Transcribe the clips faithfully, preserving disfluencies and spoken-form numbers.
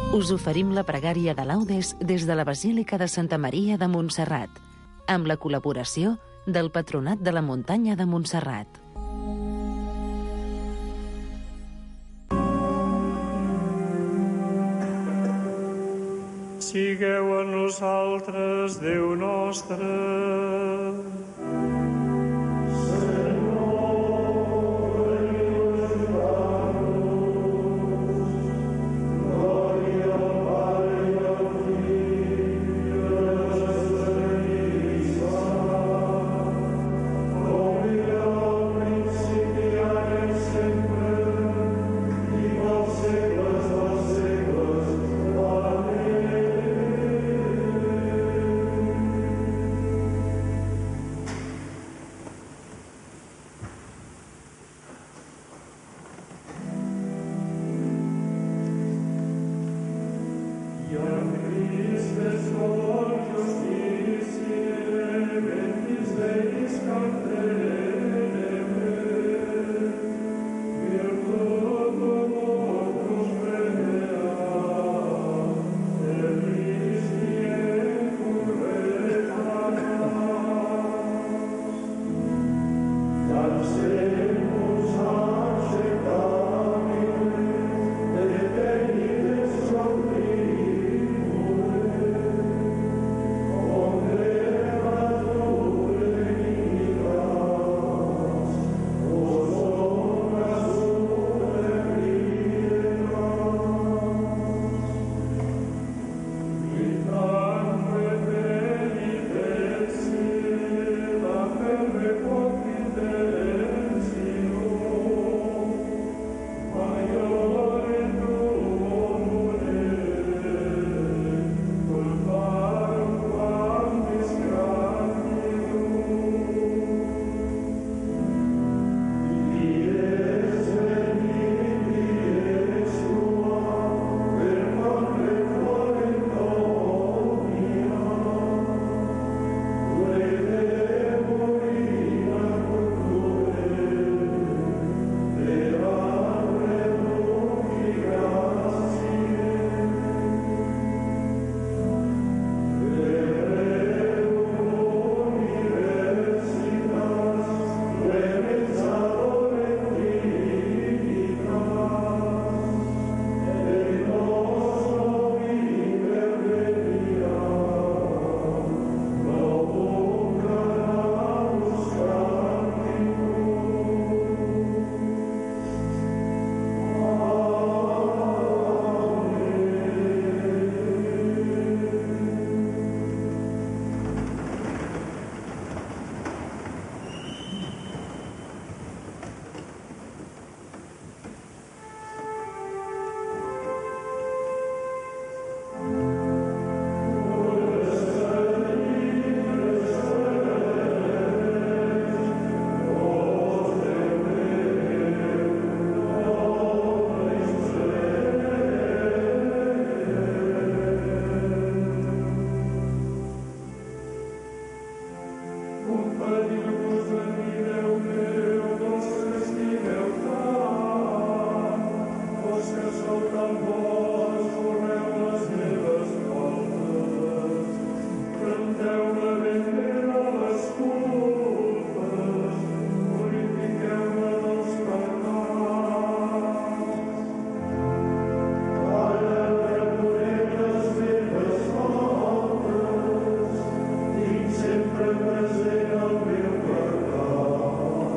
Us oferim la pregària de laudes des de la Basílica de Santa Maria de Montserrat, amb la col·laboració del Patronat de la Muntanya de Montserrat. Sigueu a nosaltres, Déu nostre.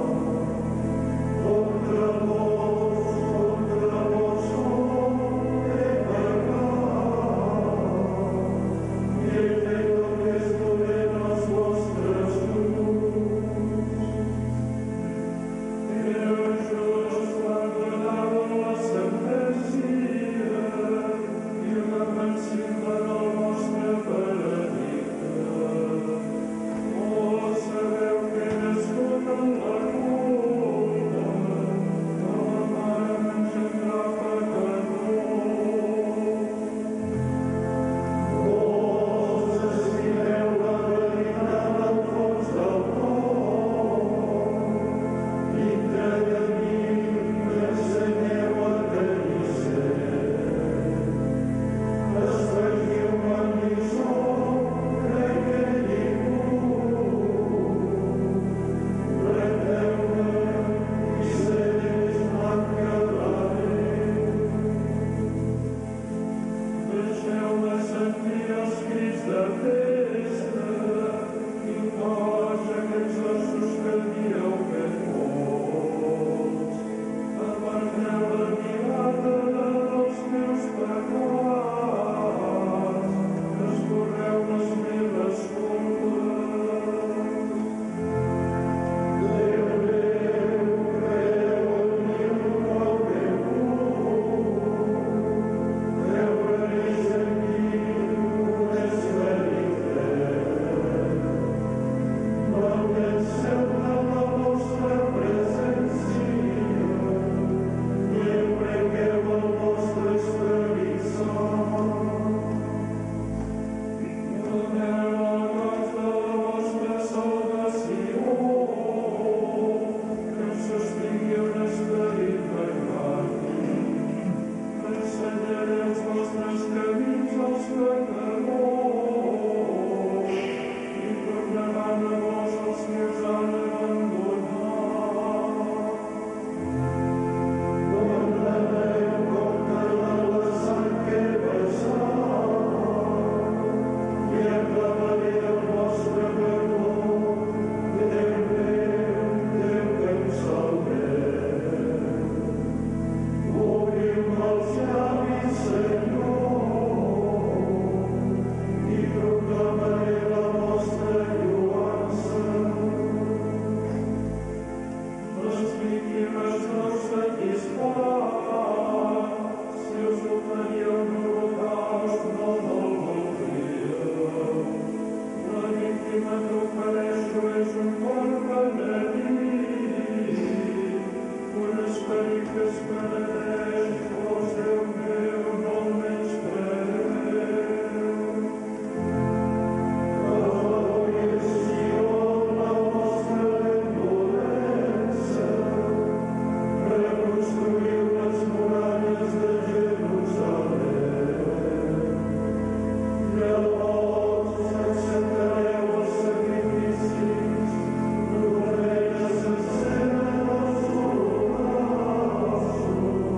Contra vos, contra vos, Amen.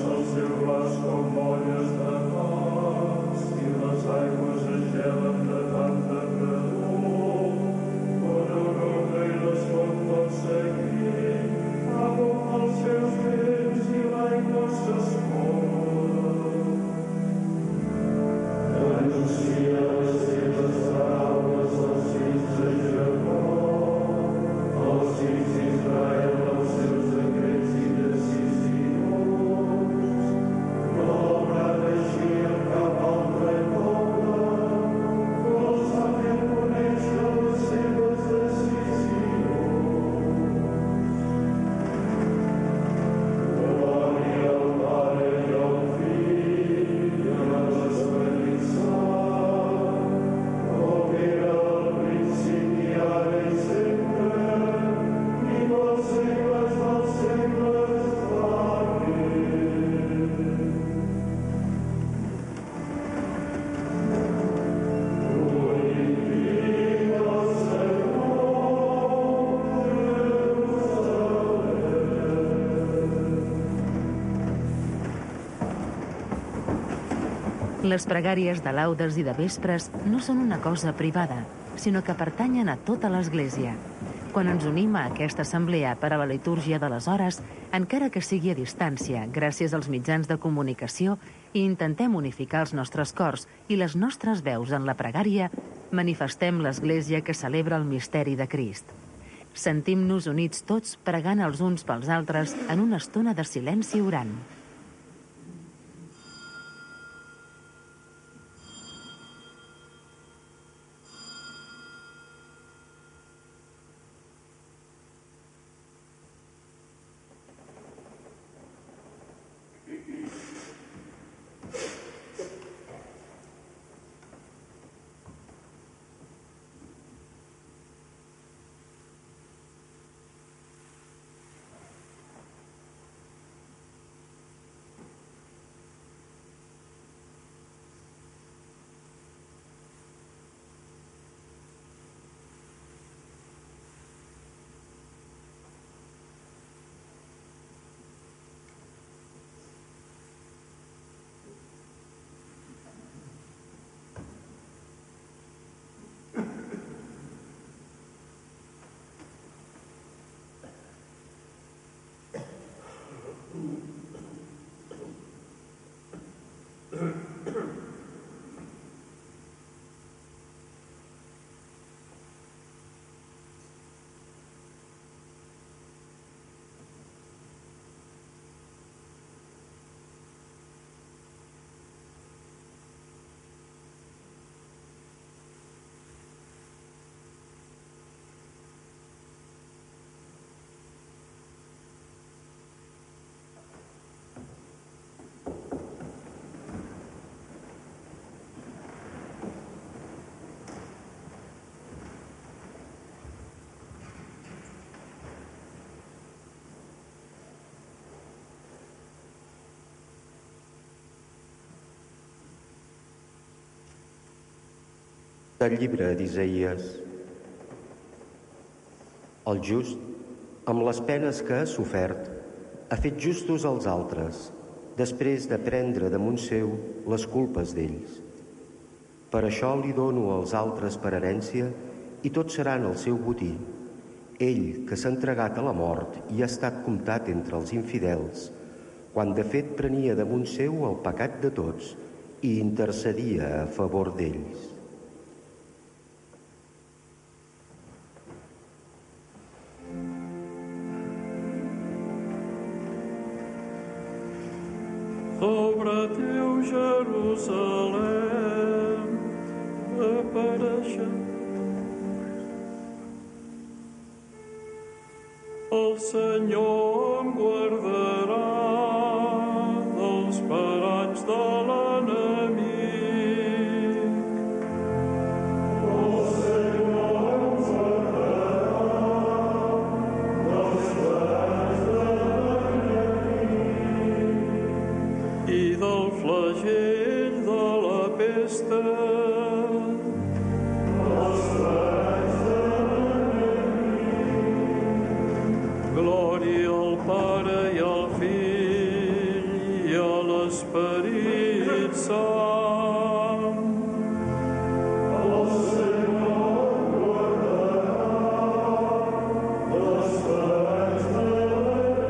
Les pregàries de laudes i de vespres no són una cosa privada, sinó que pertanyen a tota l'Església. Quan ens unim a aquesta assemblea per a la litúrgia de les hores, encara que sigui a distància, gràcies als mitjans de comunicació, i intentem unificar els nostres cors i les nostres veus en la pregària, manifestem l'Església que celebra el misteri de Crist. Sentim-nos units tots pregant els uns pels altres en una estona de silenci orant. Del llibre d'Isaïes. El just, amb les penes que ha sofert, ha fet justos als altres, després de prendre damunt seu les culpes d'ells. Per això li dono als altres per herència i tots seran el seu botí. Ell, que s'ha entregat a la mort i ha estat comptat entre els infidels, quan de fet prenia damunt seu el pecat de tots i intercedia a favor d'ells. Sobre teu Jerusalem apareixen el Senyor em guardarà dels paranys de l'enemic. El Senyor em guardarà dels paranys de l'enemic i del flagell de la pesta. Glòria al Pare i al Fill i Esperit Sant. El Senyor guardarà l'esperança de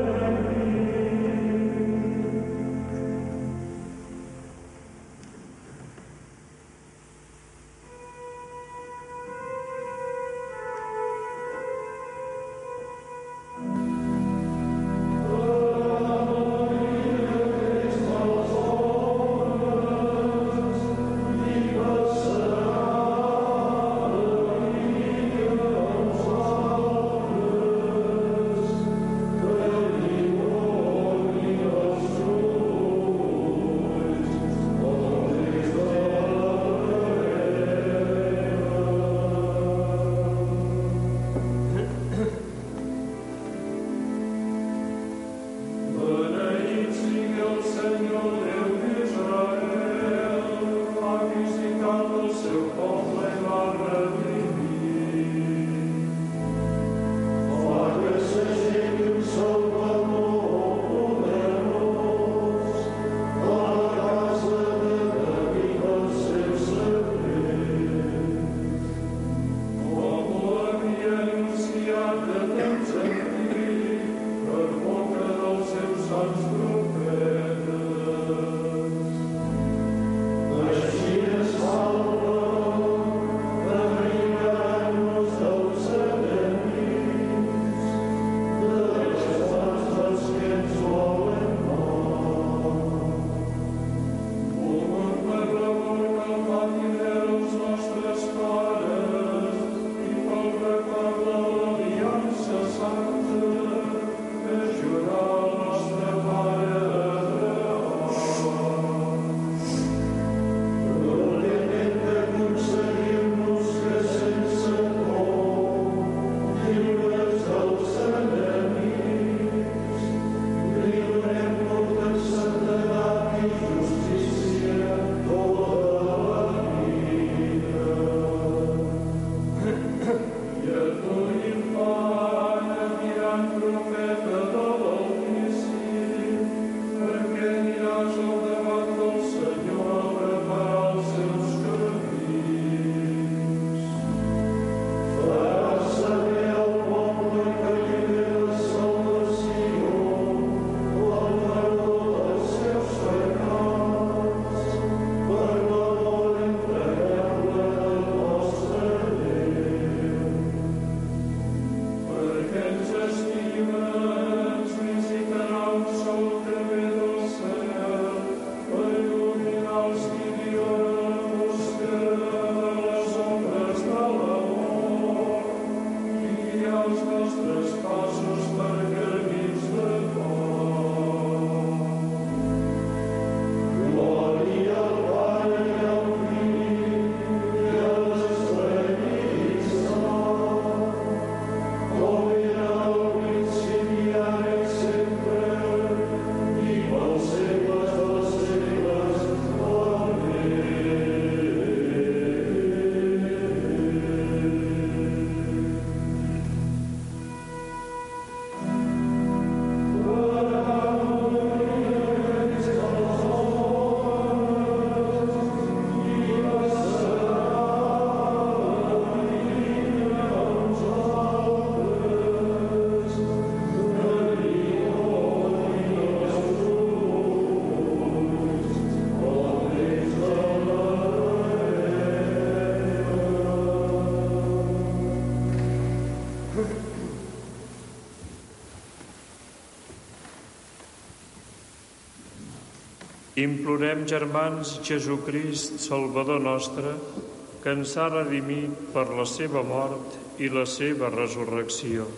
Implorem, germans, Jesucrist, Salvador nostre, que ens ha redimit per la seva mort i la seva resurrecció.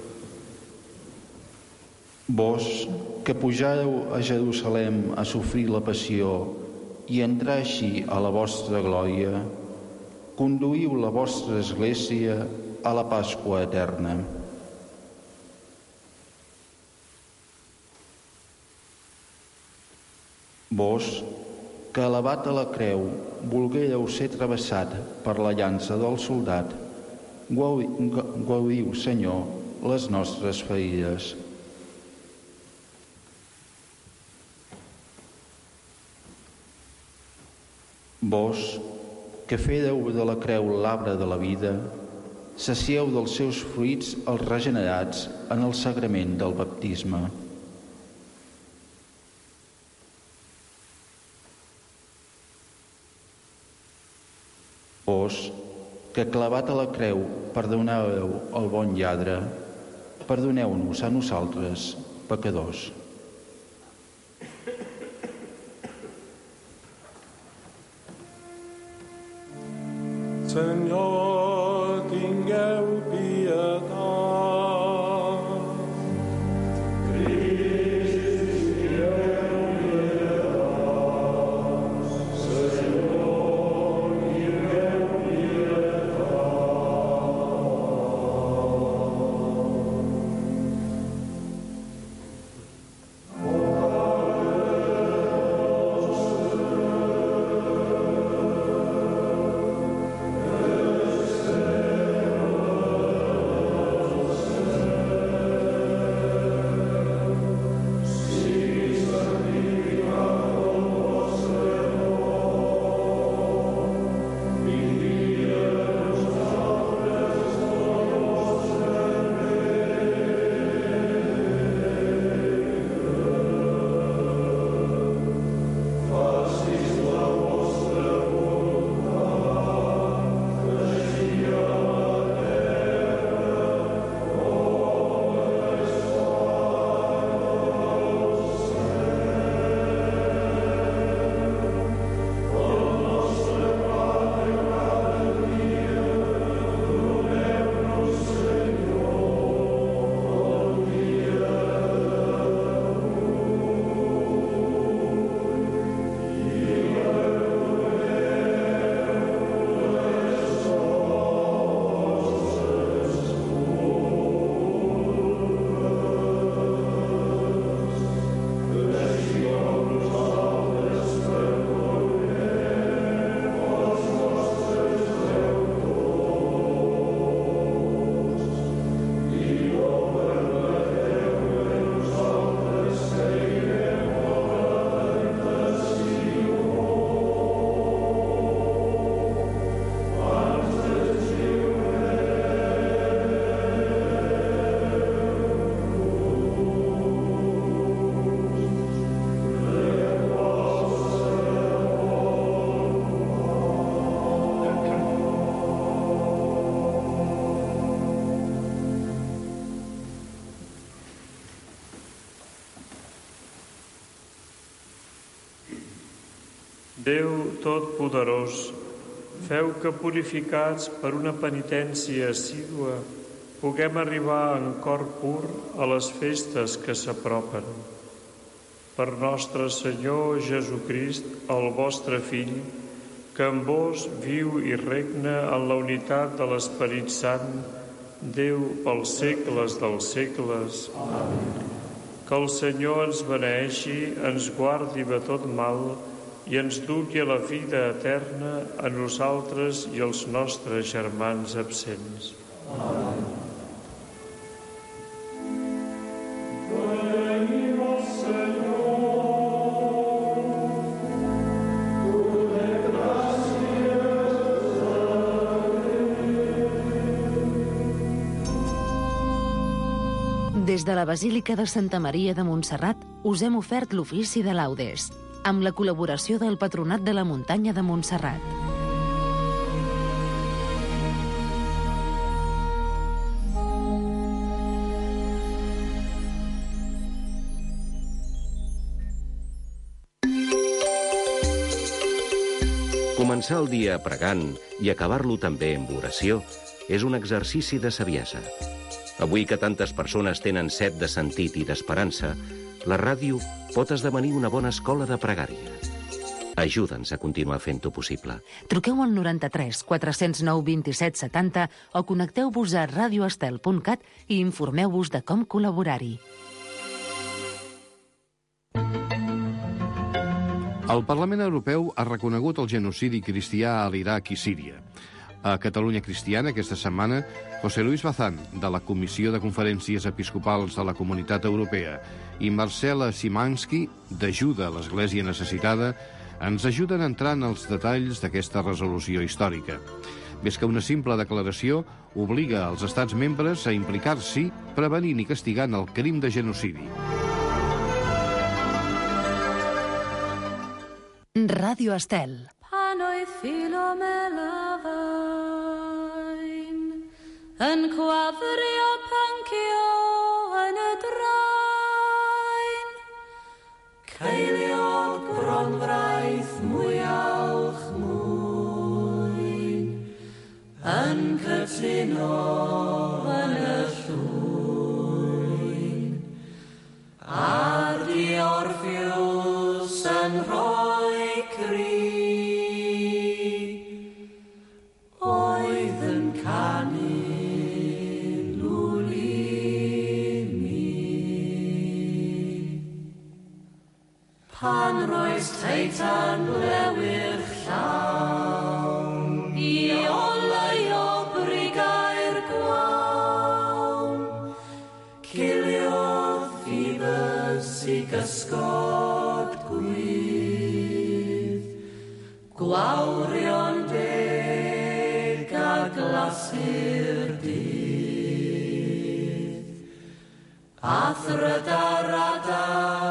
Vos, que pujàreu a Jerusalem a sofrir la passió i entrar així a la vostra glòria, conduïu la vostra Església a la Pasqua eterna. Vos, que elevat a la creu volguéreu ser travessat per la llança del soldat, guariu, Senyor, les nostres ferides. Vos, que fèdeu de la creu l'arbre de la vida, sacieu dels seus fruits els regenerats en el sagrament del baptisme. Vos, que clavat a la creu perdoneu el bon lladre, perdoneu-nos a nosaltres, pecadors. Senyor, tingueu pietat. Crist, tingueu pietat. Senyor, tingueu pietat. Déu Totpoderós, feu que, purificats per una penitència assídua, puguem arribar en cor pur a les festes que s'apropen. Per nostre Senyor Jesucrist, el vostre Fill, que amb vos viu i regna en la unitat de l'Esperit Sant, Déu pels segles dels segles. Amén. Que el Senyor ens beneeixi, ens guardi de tot mal i ens dugui a la vida eterna a nosaltres i als nostres germans absents. Amén. Venim al Senyor, donem gràcies a Déu. Des de la Basílica de Santa Maria de Montserrat us hem ofert l'ofici de laudes, amb la col·laboració del Patronat de la Muntanya de Montserrat. Començar el dia pregant i acabar-lo també amb oració és un exercici de saviesa. Avui que tantes persones tenen set de sentit i d'esperança, la ràdio pot esdevenir una bona escola de pregària. Ajuda'ns a continuar fent-ho possible. Truqueu al noranta-tres quatre cents nou vint-i-set setanta o connecteu-vos a radio estel punt cat i informeu-vos de com col·laborar-hi. El Parlament Europeu ha reconegut el genocidi cristià a l'Iraq i Síria. A Catalunya Cristiana, aquesta setmana, José Luis Bazán, de la Comissió de Conferències Episcopals de la Comunitat Europea, i Marcela Simanski, d'Ajuda a l'Església Necessitada, ens ajuden a entrar en els detalls d'aquesta resolució històrica. Més que una simple declaració, obliga els estats membres a implicar-s'hi, prevenint i castigant el crim de genocidi. Ràdio Estel. Pan oedd Philomelafain yn gwafrio pyncio yn y draen. Ceiliodd gronfraith mwyalch mwyn yn cytuno yn y llwyn. A'r diorffiws yn rhoi cri oedd yn canu lwli mi. Pan roes teitan blewyr llawn i oleu o brigau'r gwawn, ciliodd Phoebus i gysgod gwydd, gwawrion deg a glasur dydd, a thrydar adar